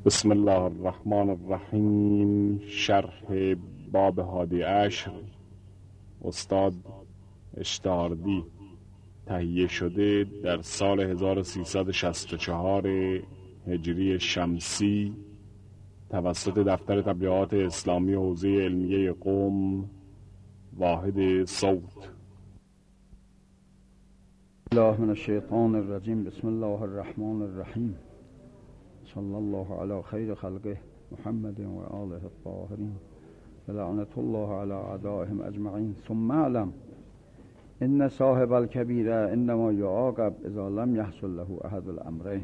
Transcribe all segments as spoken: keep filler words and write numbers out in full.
بسم الله الرحمن الرحیم. شرح باب هادی عشر استاد اشتهاردی، تهیه شده در سال هزار و سیصد و شصت و چهار هجری شمسی توسط دفتر تبلیغات اسلامی حوزه علمیه قم، واحد صوت. الله من الشیطان الرجیم. بسم الله الرحمن الرحیم. صلی الله علی خیر خلقه محمد و آله الطاهرین و لعنت الله علی اعدائهم اجمعین. ثم اعلم ان صاحب الکبیره انما یعاقب اذا لم یحصل له احد الامرین.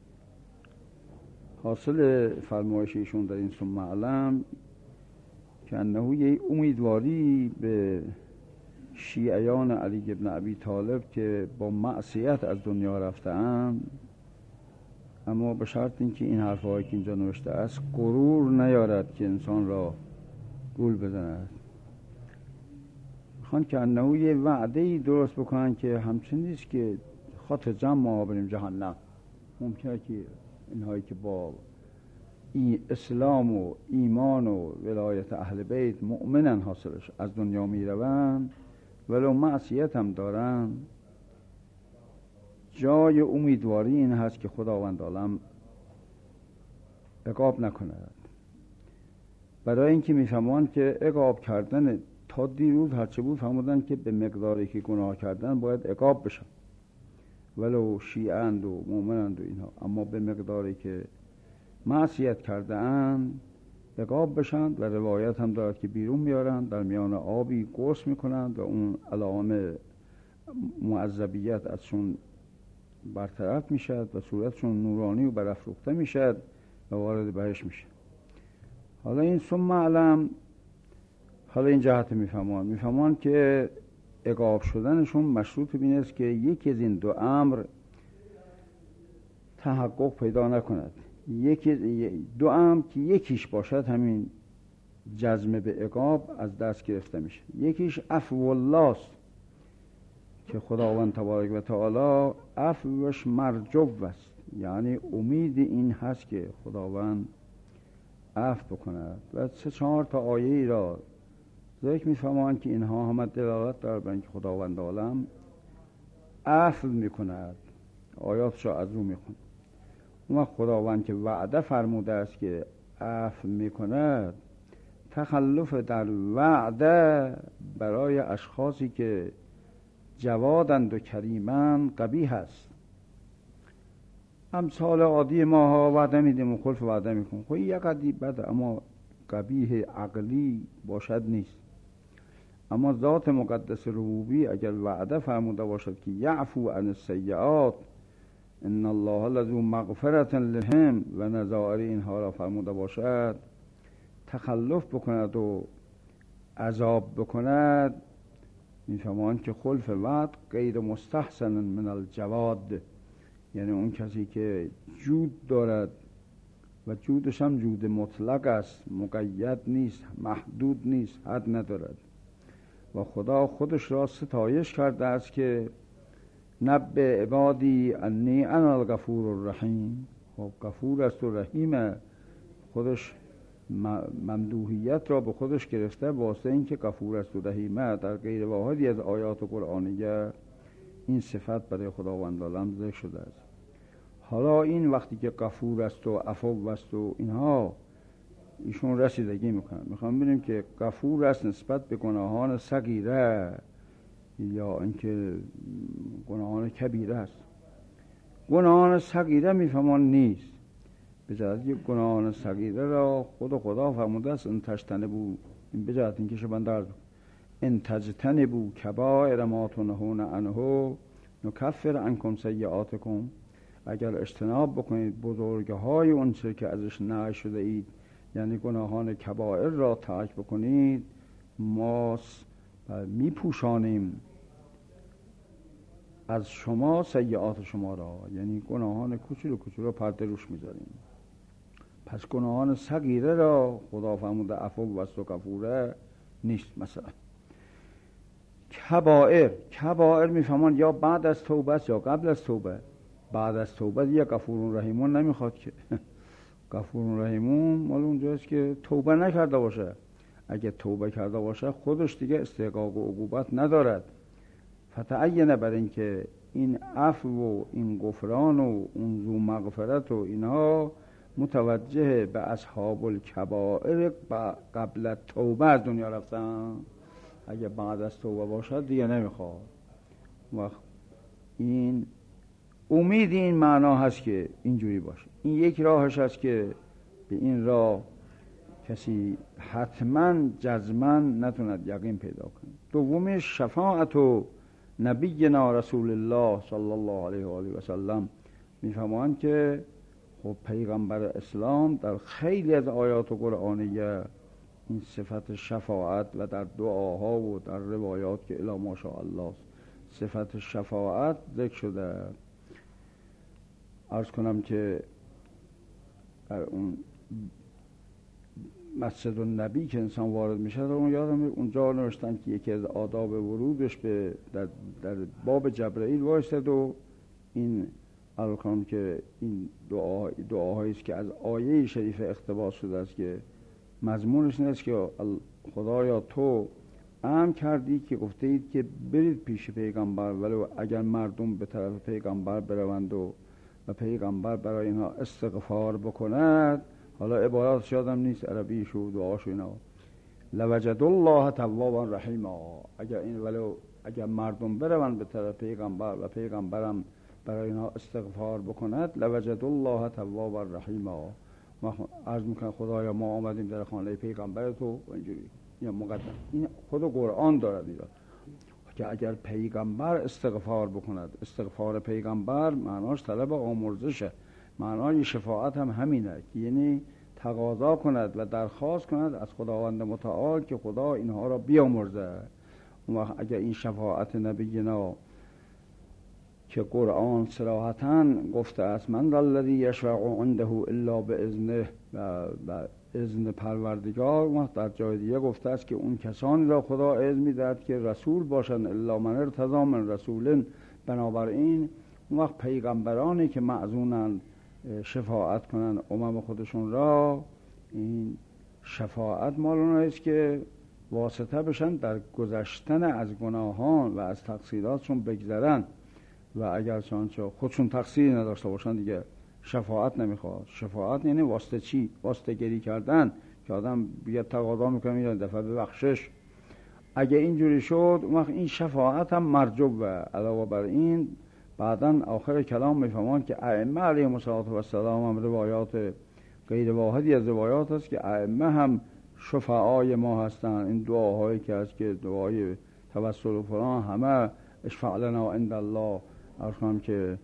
حاصل فرمایش ایشون در این ثم اعلم که انه یه امیدواری به شیعیان علی ابن ابی طالب که با معصیت از دنیا رفته‌اند، اما به شرط اینکه این حرفایی که اینجا نوشته است غرور نیارد که انسان را گول بزند. میخوان که انه یه وعده‌ای درست بکنن که همچنین نیست که خاطر جمع ما بریم جهنم. ممکنه که اینهایی که با ای اسلام و ایمان و ولایت اهل بیت مؤمنن حاصلش از دنیا میروند، ولو معصیت هم دارن، جای امیدواری این هست که خداوند عالم عقاب نکند. برای اینکه میفهمند که عقاب کردن تا دیروز هرچه بود فهمودن که به مقداری که گناه کردن باید عقاب بشن، ولو شیعند و مؤمنند و اینها، اما به مقداری که معصیت کرده اند عقاب بشند. و روایت هم دارد که بیرون میارند، در میان آبی غسل میکنند و اون علائم معذبیت ازشون برطرف میشد و صورتشون نورانی و برافروخته میشد و وارد بهشت میشه. حالا این ثم اعلم، حالا این جهت میفهمان میفهمان که عقاب شدنشون مشروط بین است که یکی از این دو امر تحقق پیدا نکند. یکی دو امر که یکیش باشد همین جزم به عقاب از دست گرفته میشه. یکیش عفو الله است که خداوند تبارک و تعالی عفوش مرجو است، یعنی امید این هست که خداوند عفو بکند. و سه چهار تا آیه ای را ذکر می‌فرمایند که اینها همه دلالت دارند بر اینکه خداوند عالم عفو میکند. آیاتش را از رو میخونم. اما خداوند که وعده فرموده است که عفو میکند، تخلف در وعده برای اشخاصی که جوادند و کریمند قبیح است. امثال عادی ما ها وعده میدیم و خلف وعده میکنیم، خب یک قدی بده، اما قبیح عقلی باشد نیست. اما ذات مقدس ربوبی اگر وعده فرموده باشد که یعفو عن السیئات ان الله لذو مغفرة لهم و نظائر اینها را فرموده باشد، تخلف بکند و عذاب بکند، میفهمند که خلف وعد غیر مستحسن من الجواد، یعنی اون کسی که جود دارد و جودش هم جود مطلق است، مقید نیست، محدود نیست، حد ندارد. و خدا خودش را ستایش کرده است که نبئ عبادی انی انا الغفور الرحیم. خب غفور است و رحیم، خودش ممدوحیت را به خودش گرفته واسه این که غفور است و رحیمه. در غیر واحدی از آیات قرآنیه این صفت برای خداوند عالم ذکر شده است. حالا این وقتی که غفور است و عفو است و اینها، ایشون رسیدگی میکنن. میخوام ببینیم که غفور است نسبت به گناهان صغیره یا اینکه گناهان کبیره است. گناهان صغیره میفهمان نیست، به جهت که گناهان صغیره را خود خدا فرموده است ان تجتنبوا، این به جهت اینکه شما در ان تجتنبوا کبائر ما تنهون عنه نکفر عنکم سیئاتکم، اگر اجتناب بکنید بزرگهای اون چیزی که ازش نهی شده اید، یعنی گناهان کبائر را ترک بکنید، ما میپوشانیم از شما سیئات شما را، یعنی گناهان کوچولو کوچولو پرده روش میذاریم. پس گناهان صغیره را خدا فرموده عفو و غفوره نیست. مثلا کبائر، کبائر میفهمان یا بعد از توبه یا قبل از توبه. بعد از توبه دیگه غفور رحیمون نمیخواد که غفور رحیمون مال اونجاست که توبه نکرده باشه. اگه توبه کرده باشه خودش دیگه استحقاق و عقوبت ندارد. فتعینه بر این که این عفو و این غفران و اون ذو مغفرت و اینها متوجه به اصحاب الکبائر قبل توبه از دنیا رفتن. اگه بعد از توبه باشد دیگه نمیخواد. وقت این امید این معنا هست که اینجوری باشه. این یک راهش هست که به این راه کسی حتما جزما نتوند یقین پیدا کنه. دومش شفاعت و نبینا رسول الله صلی الله علیه و آله و سلم میفهمند که خب پیغمبر اسلام در خیلی از آیات قرآنیه این صفت شفاعت و در دعاها و در روایات که الا ماشاءالله صفت شفاعت ذکر شده. عرض کنم که در اون مسجد النبی که انسان وارد میشه در اون یادم اونجا نوشتن که یکی از آداب ورودش به در, در باب جبرائیل وایستد و این عرض کنم که این دعا دعاهایی است که از آیه شریف اقتباس شده است که مضمونش این است که خدایا تو امر کردی که گفته اید که برید پیش پیغمبر ولی اگر مردم به طرف پیغمبر بروند و و پیغمبر برای اینها استغفار بکند، حالا عباراتش یادم نیست عربیش و دعاشو اینا، لوجد الله توابا رحیما، اگر این ولو اگر مردم بروند به طرف پیغمبر و پیغمبرم برای اینها استغفار بکند لوجد الله توابا رحیما. ما عرض میکنم خدایا ما آمدیم در خانه پیغمبر تو و اینجوری یا مقدم این خود قرآن دارد ایرا که اگر پیغمبر استغفار بکند، استغفار پیغمبر معناش طلب آمرزشه، معنای شفاعت هم همینه که یعنی تقاضا کند و درخواست کند از خداوند متعال که خدا اینها را بیامرزه. و اگر این شفاعت نبینا که قرآن صراحتاً گفته است من الذی یشفع عنده الا باذنه و اذن پروردگار، و در جای دیگه گفته است که اون کسانی را خدا اذن می‌دهد که رسول باشند الا من ارتضی من رسول. بنابراین اون وقت پیغمبرانی که معزونن شفاعت کنن امم خودشون را، این شفاعت مال اونها است که واسطه بشن در گذشتن از گناهان و از تقصیراتشون بگذرن و اگر چنانچه خودشون تقصیری نداشته باشن دیگه شفاعت نمیخواد. شفاعت یعنی واسطه چی؟ واسطه گری کردن که آدم بیاد تقاضا میکنه یه دفعه ببخشش. اگه اینجوری شد اون وقت این شفاعت هم مرجوب. و علاوه بر این بعداً آخر کلام میفهمان که ائمه علیهم السلام هم روایات غیر واحدی از روایات است که ائمه هم شفعای ما هستند. این دعاهایی که هست که دعای توسل و فلان همه اشفع لنا عند الله ارخام که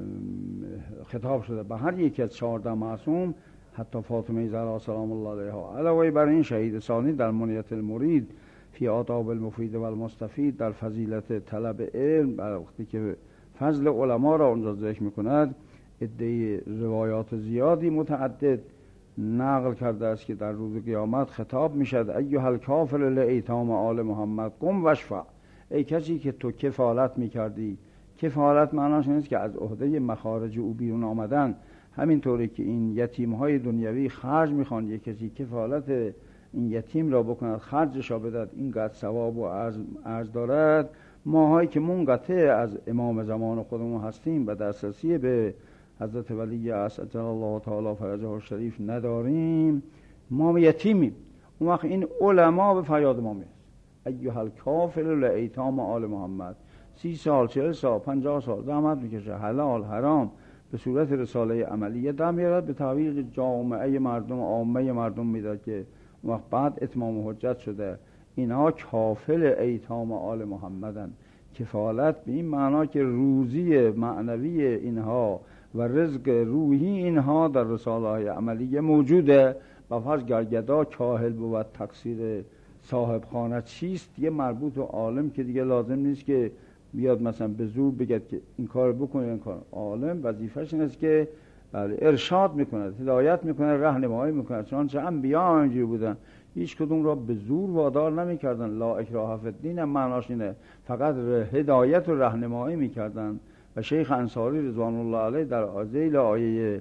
خطاب شده به هر یک از چهارده معصوم، حتی فاطمه زهرا سلام الله علیها. علاوه بر این شهید ثانی در منیت المرید فی آداب المفید و المستفید در فضیلت طلب علم، بر وقتی که فضل علما را اونجا ذکر میکند، عده روایات زیادی متعدد نقل کرده است که در روز قیامت خطاب میشد ایها الکافل لایتام آل محمد قم واشفع، ای کسی که تو کفالت میکردی. کفالت معناش نیست که از عهده مخارج او بیرون آمدن، همینطوری که این یتیم‌های دنیوی خرج میخوان، یک کسی کفالت این یتیم را بکند، خرجش را بدهد، اینقدر ثواب و ارز دارد. ماهایی که منقطع از امام زمان خودمون هستیم و دسترسی به حضرت ولی عجل الله تعالی فرجه الشریف نداریم، ما یتیمیم. اون وقت این علما به فریاد ما میرسن ایها الکافل لایتام آل محمد. سی سال، چهل سال، پنجاه سال زحمت میکشه، حلال حرام به صورت رساله عملیه در میارد، به تعویق جامعه مردم، عامه مردم میداد که اون وقت بعد اتمام حجت شده اینها کافل ایتام آل محمدن. کفالت به این معنا که روزی معنوی اینها و رزق روحی اینها در رساله های عملیه موجوده. و فرض گرگدا کاهل بود تقصیر صاحب خانه چیست، یه مربوط و عالم که دیگه لازم نیست که بیاد مثلا به زور بگد که این کار بکنه این کار. عالم وظیفه‌ش این است که بله ارشاد میکنه، هدایت میکنه، راهنمایی میکنه. چنانچه انبیا اینجوری بودن، هیچ کدوم را به زور وادار نمیکردن. لا اکراه فی الدین معناش اینه، فقط هدایت و راهنمایی میکردن. و شیخ انصاری رضوان الله علیه در ذیل آیه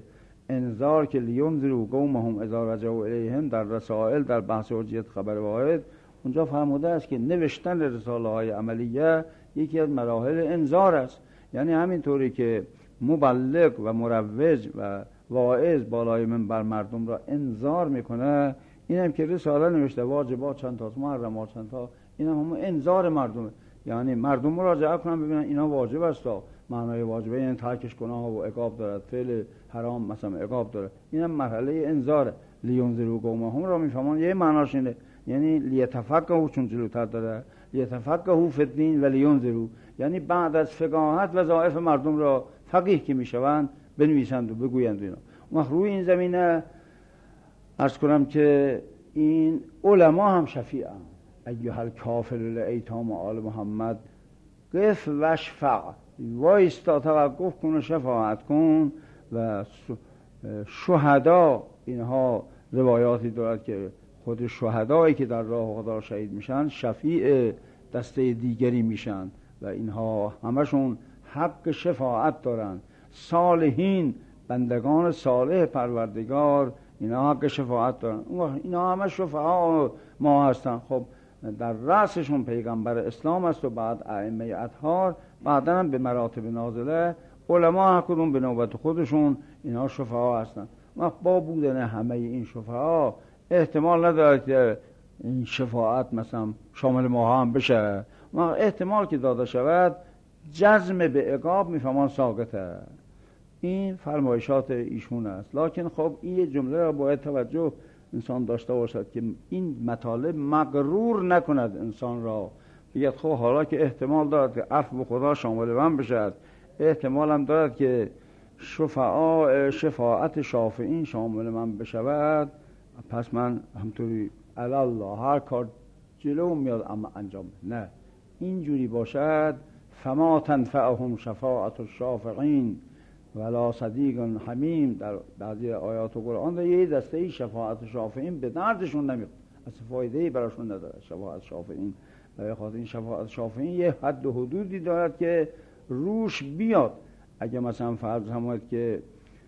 انذار که لینذروا قومهم اذا رجعوا الیهم در رسائل در بحث حجیت خبر واحد اونجا فرموده است که نوشتن رساله های عملیه یکی از مراحل انذار است. یعنی همینطوری که مبلغ و مروج و واعظ بالای منبر مردم را انذار میکنه، این هم که رساله نوشته واجبات چند تا، محرمات چند تا، این هم, هم انذار مردمه. یعنی مردم مراجعه کنن ببینن اینا واجب است. معنای واجبه یعنی ترکش گناه و عقاب دارد، فعل حرام مثلا عقاب داره. این هم مرحله انذاره. لینذروا قومهم را میفهمن یه معناش اینه، یعنی لیتفقهوا چون جلوتر داره، لیتفقهوا فی الدین و لینذروا، یعنی بعد از فقاهت وظایف مردم را فقیه که میشوند بنویسند و بگویند. اینا ما روی این زمینه عرض کنم که این علما هم شفیعن. ایها الکافر الایتام آل محمد قف و شفع، وایستا توقف کن و شفاعت کن. و شهدا، اینها روایاتی دارد که خود شهدایی که در راه خدا شهید میشن شفیع دسته دیگری میشن و اینها همشون حق شفاعت دارن. صالحین، بندگان صالح پروردگار، اینا حق شفاعت دارن. اینا همه شفعا ما هستن. خب در رأسشون پیغمبر اسلام است و بعد ائمه اطهار، بعدا هم به مراتب نازله علما هر کدوم به نوبت خودشون اینا شفعا هستن. با بودن همه این شفعا احتمال نداره که این شفاعت مثلا شامل ما هم بشه. ما احتمال که داده شود جزم به عقاب میفهمان ساقطه. این فرمایشات ایشون است. لکن خب این جمله را باید توجه انسان داشته باشد که این مطالب مغرور نکند انسان را، بگید خب حالا که احتمال دارد که عفو خدا شامل من بشد، احتمال هم دارد که شفاعت شفاعت شافعین شامل من بشود، پس من همطوری الله هر کار جلو میاد اما انجام نه. اینجوری باشد فما تنفعهم شفاعت الشافعین ولا صدیق حمیم. در بعضی آیات قرآن در یه دسته ای شفاعت شافعین به دردشون نمیاد، اصلا فایده‌ای براشون نداره شفاعت شافعین. برای خاطر این شفاعت شافعین یه حد و حدودی دارد که روش بیاد. اگه مثلا فرض هماید که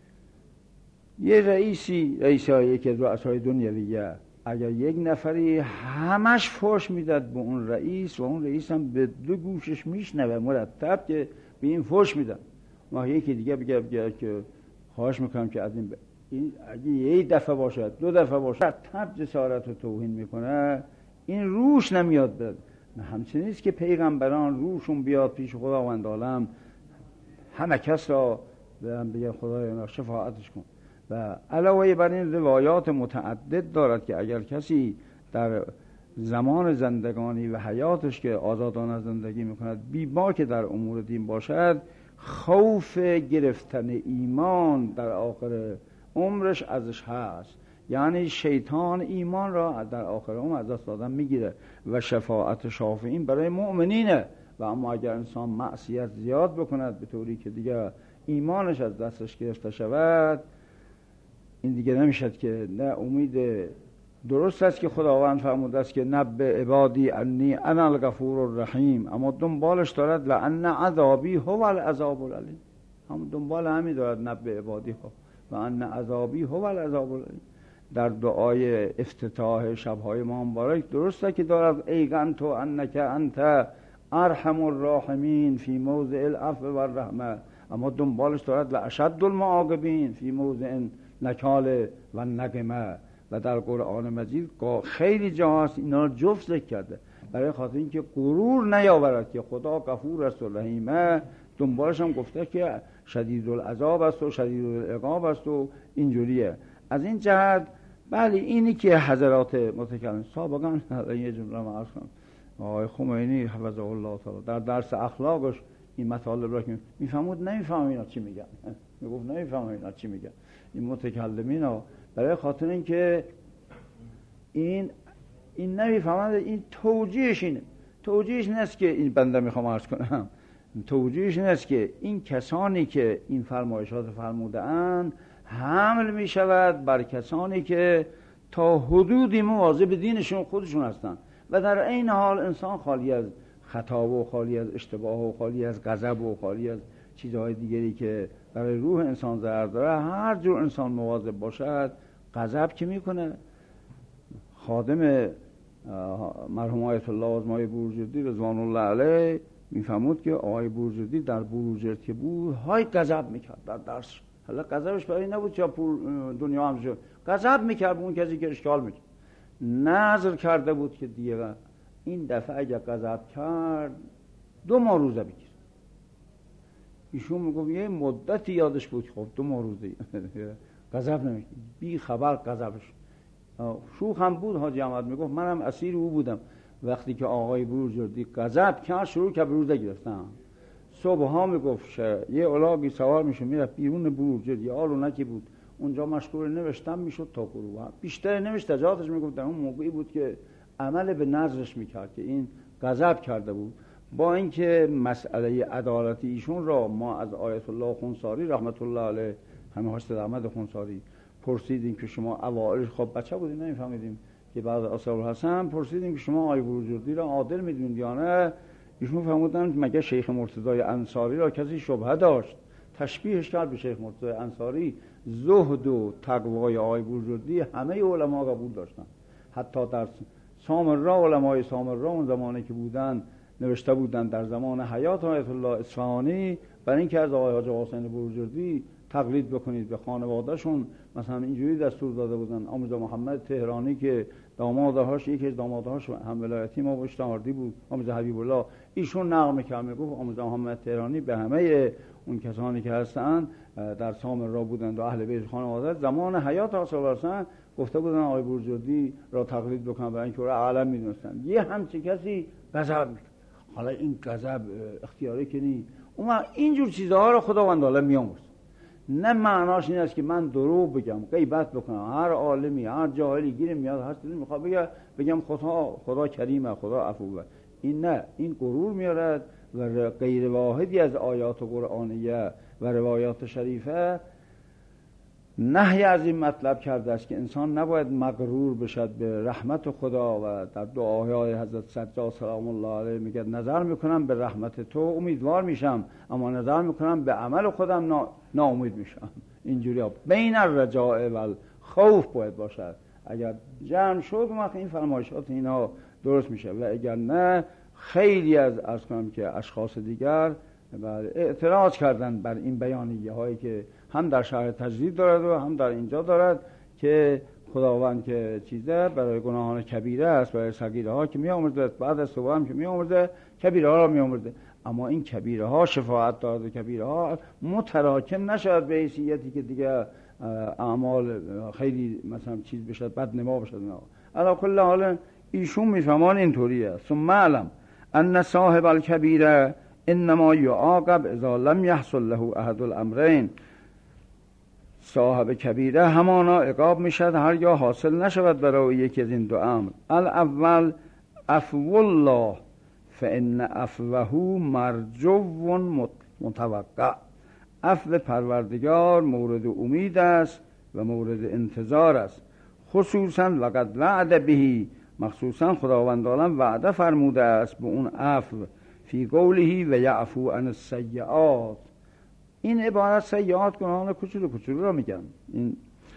یه رئیسی رئیسایی که رؤسای دنیویه، اگر یک نفری همش فحش میداد به اون رئیس و اون رئیس هم به دو گوشش میشنوه مرتب که به این فحش میدن، ما یکی دیگه بگه, بگه که خواهش میکنم که از این, ب... این اگه یک دفعه باشد دو دفعه باشد تب جسارت و توهین میکنه، این روش نمیاد بد. همچنین نیست که پیغمبران روشون بیاد پیش خداوند عالم همه کس را بگه خدای شفاعتش کن. و علاوه بر این روایات متعدد دارد که اگر کسی در زمان زندگانی و حیاتش که آزادانه زندگی میکند بی باک در امور دین باشد، خوف گرفتن ایمان در آخر عمرش ازش هست. یعنی شیطان ایمان را در آخر عمر از دست دادن میگیره و شفاعت شافعین برای مؤمنینه. و اما اگر انسان معصیت زیاد بکند به طوری که دیگه ایمانش از دستش گرفته شود، این دیگه نمیشد که نه امید. درست است که خداوند فرموده است که نبئ عبادی انی انا الغفور الرحیم، اما دنبالش دارد لان عذابی هو العذاب العلیم. هم دنبال همین دارد نبئ عبادی ها و ان عذابی هو العذاب العلیم. در دعای افتتاح شبهای ما مبارک درست است که دارد ایقنت انک انت ارحم الراحمین فی موضع العفو و الرحمه، اما دنبالش دارد لاشد المعاقبین فی موضع نکال و نقمه. و در قرآن مجید خیلی جا هست اینا رو جفت ذکر کرده برای خاطر اینکه غرور نیاورد که خدا غفور است و رحیمه. دنبالش هم گفته که شدید العذاب است و شدید العقاب است و اینجوریه. از این جهت بله اینی که حضرات متکلم سابقا یه جمله ما عرض کنم، آقای خمینی حفظه الله تعالی در درس اخلاقش این مطالب را که میفهمود نمیفهم اینا چی میگن، میگفت نمیفهم اینا چی میگن این متکلمین ها، برای خاطر اینکه این این نمیفهمند. این توجیهش اینه، توجیهش نیست که این بنده میخوام عرض کنم، توجیهش نیست که این کسانی که این فرمایشات فرموده اند حمل میشود بر کسانی که تا حدودی مواظب دینشون خودشون هستن و در این حال انسان خالی از خطا و خالی از اشتباه و خالی از غضب و خالی از چیزهای دیگری که برای روح انسان ضرر داره، هر جور انسان مواظب باشد غضب که میکنه. خادم مرحوم آیت الله آزمای بروجردی رضوان الله علیه میفهمود که آقای بروجردی در بروجرد که بود های غضب میکرد در درس. حالا غضبش برای نبود که دنیا هم شد، غضب میکرد به اون کسی که اشکال میکرد. نظر کرده بود که دیگه این دفعه اگه غضب کرد دو ماه روزه بگیر. ایشون میگفت یه مدتی یادش بود، خب دو ماه روزه غضب نمیکرد، بی خبر غضبش شوخ هم بود. حاجی احمد میگفت منم اسیر او بودم. وقتی که آقای بروجردی غضب کرد شروع کرد به روزه گرفتن. صبح ها میگفت یه الاغی سوار میشه میرفت بیرون بروجرد، یه آلونکی بود اونجا مشغول نوشتن میشد تا غروب. بیشتر نوشت جاتش میگفت در اون موقعی بود که عمل به نظرش میکرد که این غضب کرده بود. با اینکه مسئله عدالت ایشون را ما از آیت الله خونساری رحمت الله علیه، همه هاشت احمد خونساری پرسیدیم که شما اوائل خب بچه بودیم نمیفهمیدیم که بعد اصحاب الحسن پرسیدیم که شما آقای بروجردی را عادل میدونید یا نه؟ ایشون فرمودن مگه شیخ مرتضی انصاری را کسی شبهه داشت؟ تشبیهش کرد به شیخ مرتضی انصاری. زهد و تقوای آقای بروجردی همه علما قبول داشتن. حتی در سامرا، علمای سامرا اون زمانی که بودن نوشته بودن در زمان حیات آیت الله اصفهانی برای اینکه از آقای حاجی حسین بروجردی تقلید بکنید به خانوادهشون، مثلا اینجوری دستور داده بودن. آموزه محمد تهرانی که دامادهاش یکی از دامادهاش هم ولایتی ما باش تاردی بود، آموزه حبیب الله، ایشون نغمه کرد میگفت آموزه محمد تهرانی به همه اون کسانی که هستن در سامرا بودند و اهل بیت خانواده زمان حیات اصحاب الحسن گفته بودن آقای بروجردی را تقلید بکنن برای اینکه او را عالم میدونستن. یه همچین کسی غضب میکنه. حالا این غضب اختیاری که نی، اون اینجور چیزها رو خداوند تعالی میآمرزه. نه معناش این است که من دروغ بگم، غیبت بکنم. هر عالمی هر جاهلی گیر میاد هر چیزی میخواد بگه بگم خدا خدا کریمه، خدا عفوه. این نه، این غرور میارد و غیر واحدی از آیات قرآنیه و روایات شریفه نهی از این مطلب کرده است که انسان نباید مغرور بشد به رحمت خدا. و در دعاهای حضرت سجاد سلام الله علیه میگه نظر میکنم به رحمت تو امیدوار میشم، اما نظر میکنم به عمل خودم نا... ناامید میشم. اینجوری ها بین الرجاء و الخوف باید باشد. اگر جمع شد وقت این فرمایشات اینا درست میشه، و اگر نه خیلی از عرض کنم که اشخاص دیگر اعتراض کردن بر این بیانیه هایی که هم در شرح تجدید دارد و هم در اینجا دارد که خداوند که چیزه برای گناهان کبیره است، برای صغیره ها که می آمرزه، بعد از صبح هم که می آمرزه کبیره ها را می آمرزه. اما این کبیره ها شفاعت دارد و کبیره ها متراکم نشد به حیثیتی که دیگه اعمال خیلی مثلا چیز بشد، بد نما بشد. علی کل حال ایشون میفهمان اینطوریه. ثم علم ان صاحب الکبیره انما یعاقب اذا لم یحصل له احد الامرین. صاحب کبیره همانا عقاب میشد هرگاه حاصل نشود برای یکی از این دو امر. الاول عفو الله فان عفوه مرجو متوقع. عفو پروردگار مورد امید است و مورد انتظار است. خصوصا وقد وعد بهی، مخصوصا خداوند عالم وعده فرموده است به اون عفو فی قوله و یعفو عن السیئات. این عبارت سیئات گناهان کوچولو کوچولو را میگن. این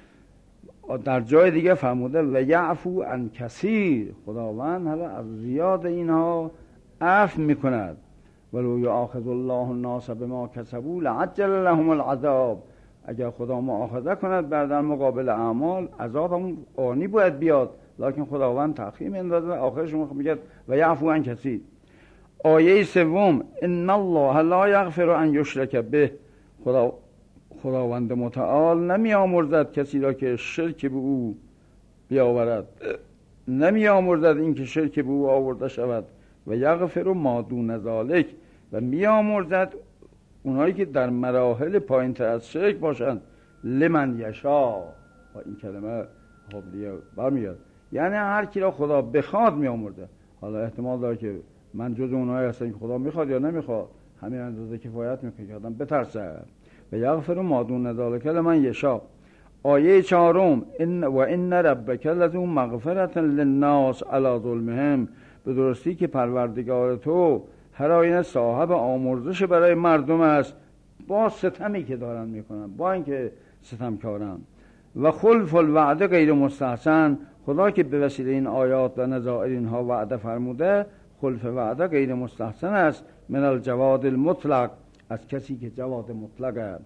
در جای دیگه فرموده و یعفو عن کثیر. خداوند حالا از زیاد اینها عفو میکند. ولو یؤاخذ الله الناس بما کسبوا لعجل لهم العذاب. اگر خدا مؤاخذه کند بر در مقابل اعمال، عذاب هم آنی باید بیاد، لکن خداوند تأخیر میندازه. آخرش میگه و یعفو عن کثیر. آیه سوم ان الله لا یغفر ان یشرک به. خدا خداوند متعال نمی آمرزد کسی را که شرک به او بیاورد، نمی آمرزد این که شرک به او آورده شود. و یغفر ما دون ذلک، و می آمرزد اونایی که در مراحل پایین تر از شرک باشند. لمن یشا، و این کلمه خب دیگه برمیاد، یعنی هر کی را خدا بخواد می آمرزد. حالا احتمال داره که من جز اونایی هستم که خدا میخواد یا نمیخواد، همین اندازه کفایت میکنه که آدم بترسه. و یغفر ما دون ذلک لمن یشاء. آیه چهارم ان و ان ربک لذو مغفرة للناس علی ظلمهم. به درستی که پروردگار تو هر آینه صاحب آمرزش برای مردم است با ستمی که دارن میکنن، با اینکه ستمکارن. و خلف الوعده غیر مستحسن، خدا که به وسیله این آیات و نظائر اینها وعده فرموده، خلف وعده غیر مستحسن است من الجواد المطلق، از کسی که جواد مطلق است.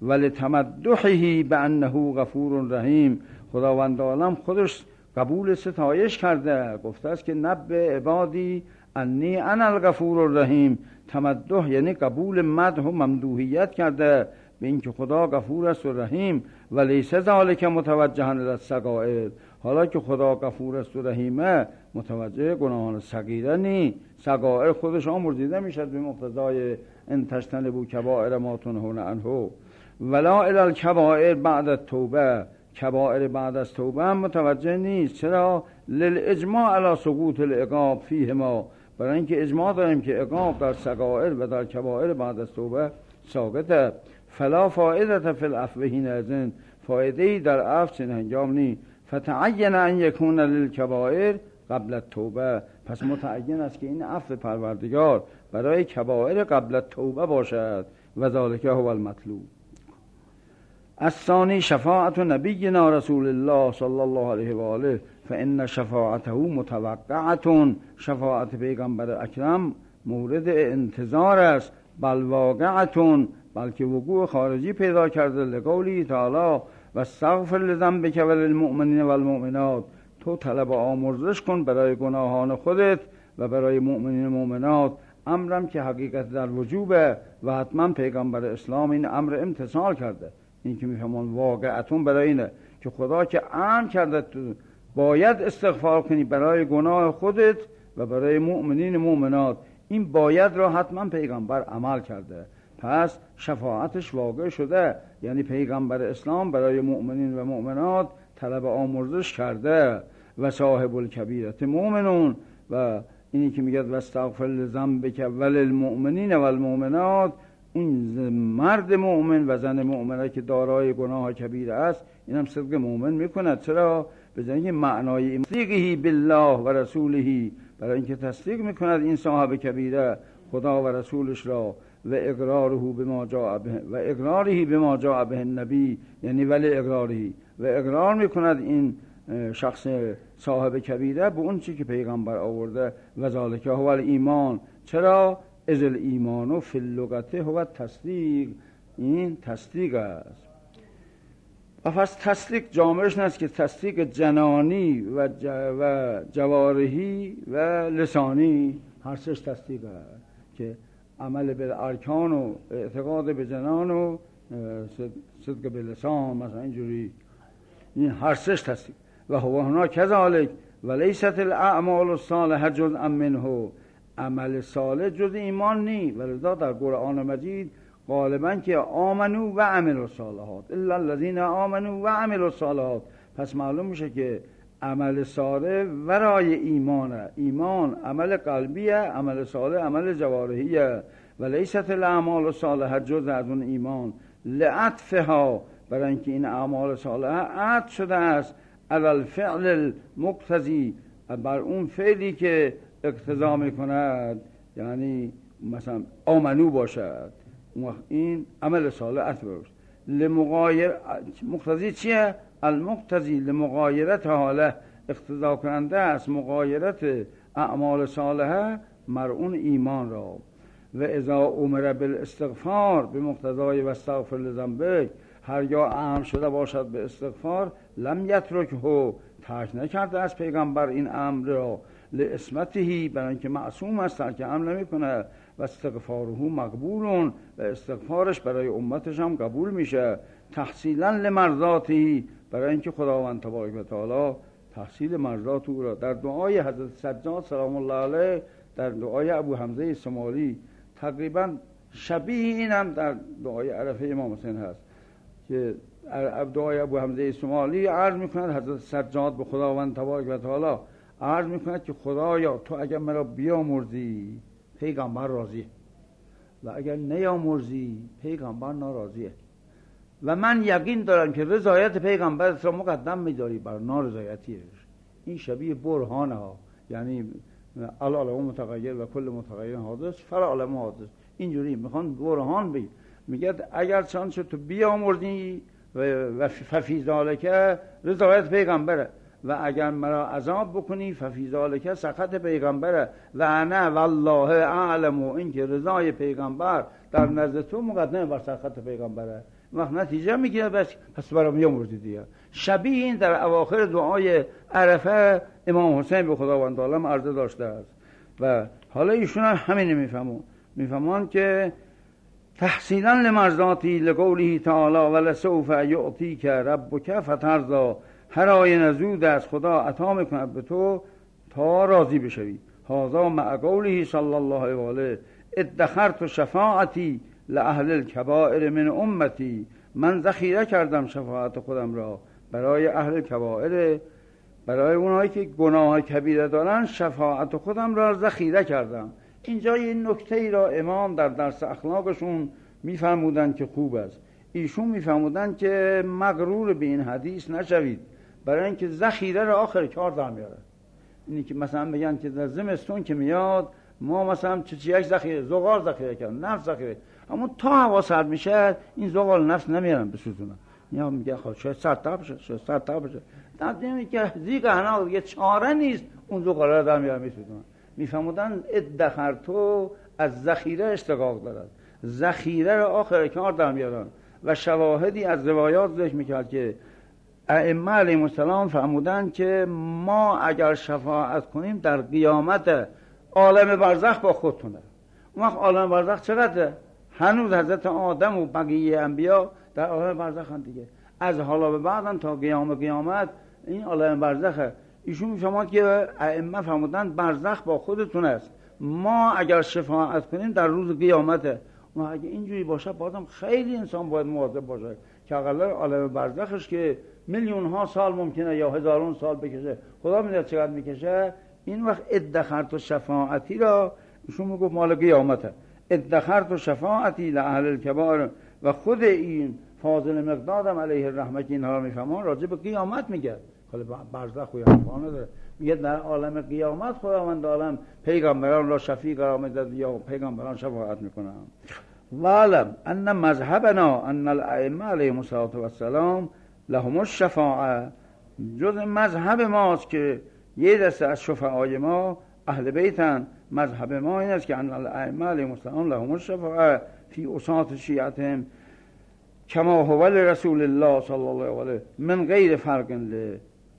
ولتمدحه بانه غفور رحیم، خداوند عالم خودش قبول ستایش کرده، گفته است که نبئ عبادی انی انا الغفور الرحیم. تمدح یعنی قبول مدح و ممدوحیت کرده به اینکه خدا غفور است و رحیم. و لیس ذلک متوجها الی الصغائر، حالا که خدا غفور است و رحیمه متوجه گناهان صغیره نی، صغائر خودش آمرزیده میشد به مقتضای ان تجتنبوا کبائر ما تنهون عنه. ولا الی الکبائر بعد التوبه، کبائر بعد از توبه هم متوجه نیست. چرا؟ للاجماع علی سقوط العقاب فیهما، برای اینکه اجماع داریم که عقاب در صغائر و در کبائر بعد از توبه ساقطه. فلا فائده فی العفو حینئذ، فایده ای در عفو چنین هنگام نی. فتعین ان یکون للکبائر قبل التوبه، پس متعین است که این عفو پروردگار برای کبائر قبل التوبه باشد. و ذلک هو المطلوب. الثانی شفاعت نبینا رسول الله صلی الله علیه و آله فان شفاعته متوقعه، شفاعت پیغمبر اکرم مورد انتظار است. بل واقعه، بلکه وقوع خارجی پیدا کرده. لقولی تعالی و استغفر لذنبک وللمؤمنین والمؤمنات، تو طلب آمرزش کن برای گناهان خودت و برای مؤمنین و مؤمنات. امرم که حقیقت در وجوبه و حتما پیغمبر اسلام این امر امتثال کرده. این که میفهمون واقعتون برای اینه که خدا که امر کرده تو باید استغفار کنی برای گناه خودت و برای مؤمنین و مؤمنات، این باید را حتما پیغمبر عمل کرده، پس شفاعتش واقع شده. یعنی پیغمبر اسلام برای مؤمنین و مؤمنات طلب آمرزش کرده. و صاحب الکبیرت مؤمنون، و اینی که میگه و استغفر لذنبک وللمؤمنین والمؤمنات، این مرد مؤمن و زن مؤمنه که دارای گناه کبیره است، اینم صدق مؤمن میکند. چرا؟ به جای اینکه معنای تصدیقه بالله و رسوله، برای اینکه تصدیق میکند این صاحب کبیره خدا و رسولش را، و اقراره بما جاء به و اقراره بما جاء به النبی، یعنی ولی اقراره، و اقرار میکند این شخص صاحب کبیره به اون چی که پیغمبر آورده. و ذالک هو الایمان، چرا؟ از الایمان فی اللغت هو تصدیق، این تصدیق است. و پس تصدیق جامعش نیست که تصدیق جنانی و, ج... و جوارحی و لسانی، هر سش تصدیق است که عمل به ارکان و اعتقاد به جنان و صدق به لسان، مثلا اینجوری، این هر سش تصدیق. و هو هنا کذالک و لیست الاعمال الصالحه جزءا منه، عمل صالح جز ایمان نی. ولذا در قرآن مجید غالبا که آمنو و عملوا الصالحات الا الذين آمنوا و عملوا الصالحات، پس معلوم میشه که عمل صالح ورای ایمانه، ایمان عمل قلبیه، عمل صالح عمل جوارحیه. و لیست الاعمال الصالحه جز از اون ایمان، لعطفها، برای اینکه این اعمال صالحه عطف شده است علی الفعل المقتضی، بر اون فعلی که اقتضا میکند، یعنی مثلا آمنو باشد، این عمل صالح عطف است. لمغایر مقتضی چیه؟ المقتضی لمغایرت حاله، اقتضا کننده است مغایرت اعمال صالحه مرعون ایمان را. و اذا امر بالاستغفار به مقتضای و استغفر لذنبک، هرگاه امر شده باشد به استغفار، لم یترکه، ترک نکرده از پیغمبر این امر را، لعصمته، برای اینکه معصوم است ترک امر نمیکنه. و استغفاره مقبولون، و استغفارش برای امتش هم قبول میشه. تحصیلا لمرضاته، برای اینکه خداوند تبارک و تعالی تحصیل مرضات او را. در دعای حضرت سجاد سلام الله علیه، در دعای ابو حمزه سمالی، تقریبا شبیه این هم در دعای عرفه امام حسین هست که دعای ابو حمزه سمالی عرض میکند حضرت سجاد به خداوند تبارک و تعالی، عرض میکند که خدایا تو اگر مرا بیامرزی پیغمبر راضیه، و اگر نیامرزی پیغمبر ناراضیه، و من یقین دارم که رضایت پیغمبرت را مقدم میداری بر نارضایتیش. این شبیه برهانه ها، یعنی العالم متغیر و کل متغیر حادث فالعالم حادث، اینجوری میخوان برهان بگید. میگه اگر چانچه تو بیامرزی و ففی ذالک رضایت پیغمبره و اگر مرا عذاب بکنی ففی ذالک سخط پیغمبره و انا والله اعلم، و این که رضای پیغمبر در نزد تو مقدمه بر سخط پیغمبره. وقت نتیجه میگیره بس پس برام بیامرزی دیگه. شبیه این در اواخر دعای عرفه امام حسین به خداوند عالم عرضه داشته است و حالا ایشون همین میفهمون میفهمون که تحصیلا لمرضاتی لقوله تعالی ولسوف یعطیک ربک فترضی، هر آینه زود از خدا عطا میکند به تو تا راضی بشوی. هذا مع قوله صلی الله علیه و آله ادخرت شفاعتی لاهل الکبائر من امتی، من ذخیره کردم شفاعت خودم را برای اهل کبائر، برای اونایی که گناه کبیره دارن شفاعت خودم را ذخیره کردم. اینجا این نکته ای را امام در درس اخلاقشون میفرمودن که خوب است. ایشون میفرمودن که مغرور به این حدیث نشوید، برای اینکه ذخیره را آخر کار در میاره. اینی که مثلا بگن که در زمستون که میاد ما مثلا چیچیک ذخیره زغال ذخیره کردن، نفت ذخیره، اما تا هوا سرد میشه این زغال نفت نمیارن بسوزونن. یا میگه خب شاید سرد تا بشه، شاید سرد تا بشه، در دیگه که زیگ انا یه چاره نیست اون زغال را در میارن میسوزونن. میفهمودن ادخرتو از ذخیره اشتقاق دارد، ذخیره را آخر کار در میارن. و شواهدی از روایات ذکر میکرد که ائمه علیهم السلام فرمودن که ما اگر شفاعت کنیم در قیامت عالم برزخ با خودتونه. اون وقت عالم برزخ چقدره؟ هنوز حضرت آدم و بقیه انبیا در عالم برزخ هم دیگه، از حالا به بعدن تا قیام قیامت این عالم برزخه. ایشون میفهمد که ائمه فرمودن برزخ با خودتون است، ما اگر شفاعت کنیم در روز قیامته. ما اگه اینجوری باشه بازم خیلی انسان باید مواظب باشه که اقلا عالم برزخش که میلیون ها سال ممکنه یا هزارون سال بکشه، خدا میدونه چقدر میکشه. این وقت ادخرت و شفاعتی را ایشون میگفت مال قیامته، ادخرت و شفاعتی لاهل الکبائر. و خود این فاضل مقدادم علیه الرحمه که اینها را میفهمان راجع به قیامت میگه، خالی برزخ و حرفانه داره، میگه در عالم قیامت خداوند عالم پیغمبران را شفیع قرار میدهد یا پیغمبران شفاعت میکنن. وعلم ان مذهبنا ان الائمه علیهم السلام لهم الشفاعه، جز مذهب ماست که یه دسته از شفعای ما اهل بیتن. مذهب ما این است که ان الائمه علیهم السلام لهم الشفاعه فی اساط شیعتهم کما هو لرسول الله صلی الله علیه من غیر فرق ل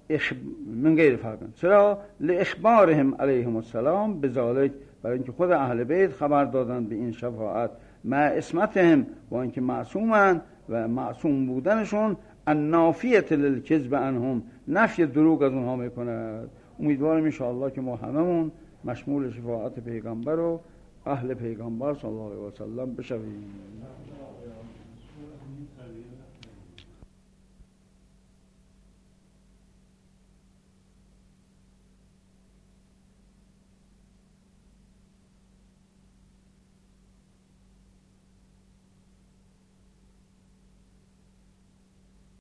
من غیر فرق چرا لاخبارهم علیهم السلام بذالک، برای اینکه خود اهل بیت خبر دادن به این شفاعت مع اسمتهم، و اینکه معصومن و معصوم بودنشون النافیه للکذب عنهم، نفی دروغ از اونها میکنه. امیدوارم ان شاء الله که ما هممون مشمول شفاعت پیغمبر و اهل پیغمبر صلی الله علیه و سلم بشویم.